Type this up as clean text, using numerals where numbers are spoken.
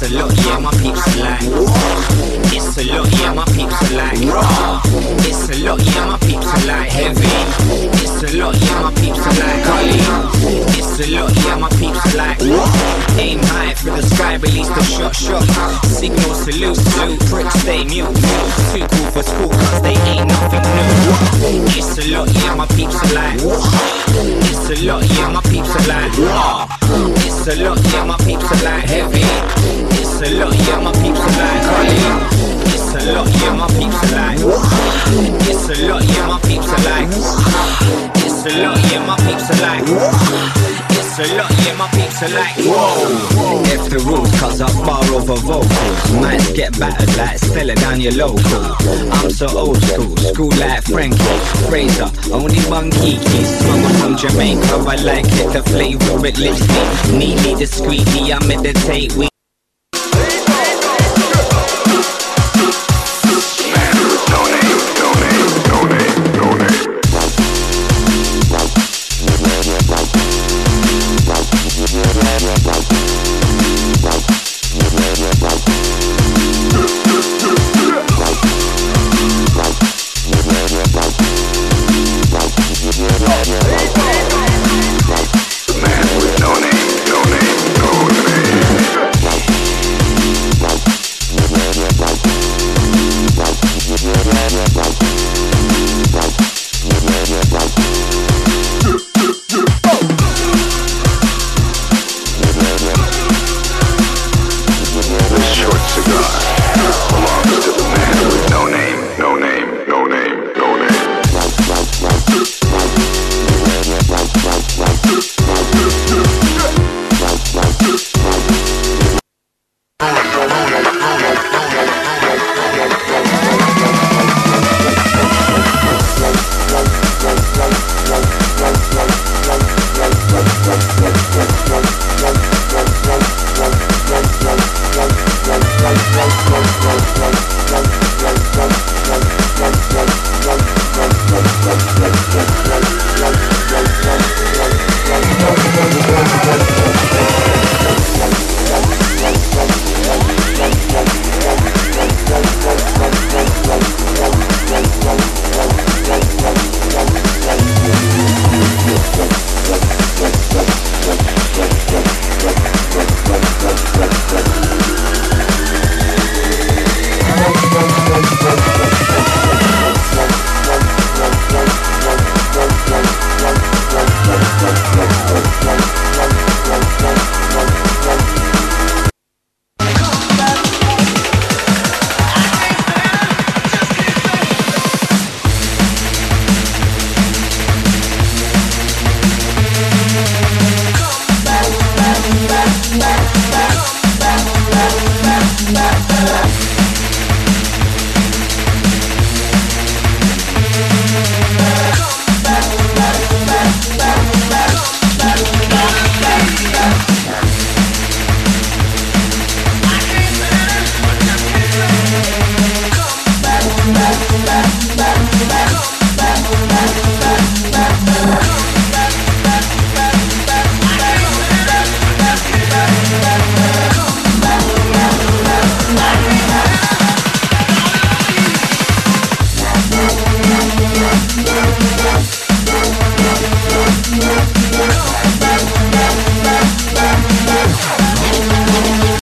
a lot, yeah, my peeps are like. It's a lot, yeah, my peeps are like. It's a lot, yeah, my peeps are like. Heavy. It's a lot, yeah, my peeps are like. Gully. It's a lot, yeah, my peeps are like. Aim high for the sky, release the shot. Signal salute, pricks stay mute. Too cool for school, cause they ain't nothing new. It's a lot, yeah, my peeps are like. It's a lot, yeah, my peeps are like. It's a lot, yeah, my peeps are like. Heavy. It's a lot, yeah, my peeps are like. Gully. It's a lot, yeah, my peeps are like. It's a lot, yeah, my peeps are like. It's a lot, yeah, my peeps are like. It's a lot, yeah, my peeps are like. Whoa. If the rules, cause I bar over vocals. Might get battered like Stella down your local. I'm so old school like Frankie Fraser. Only one kiki, smuggled from Jamaica. I like it, the flavor it lifts me. Neatly, discreetly, I meditate.